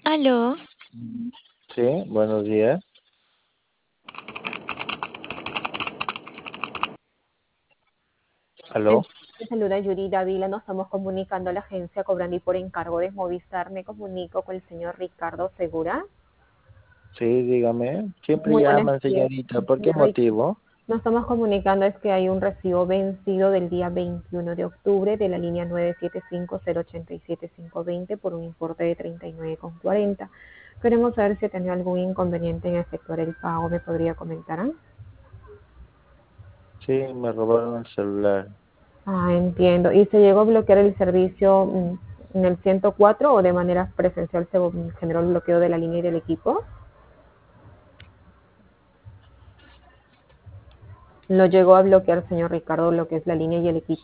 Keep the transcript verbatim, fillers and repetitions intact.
Aló, Sí, buenos días. ¿Aló? Te saluda Yuri Dávila, nos estamos comunicando a la agencia cobrando y por encargo de Movistar. Me comunico con el señor Ricardo Segura. Sí, dígame. Siempre Muy buenos llaman, días, señorita. ¿Por qué señor Ricardo. motivo? Nos estamos comunicando es que hay un recibo vencido del día veintiuno de octubre de la línea nueve siete cinco cero ocho siete cinco dos cero por un importe de treinta y nueve con cuarenta. Queremos saber si ha tenido algún inconveniente en efectuar el pago. ¿Me podría comentar? ¿Ah? Sí, me robaron el celular. Ah, entiendo. ¿Y se llegó a bloquear el servicio mm, en el ciento cuatro o de manera presencial se generó el bloqueo de la línea y del equipo? Lo llegó a bloquear, señor Ricardo, lo que es la línea y el equipo.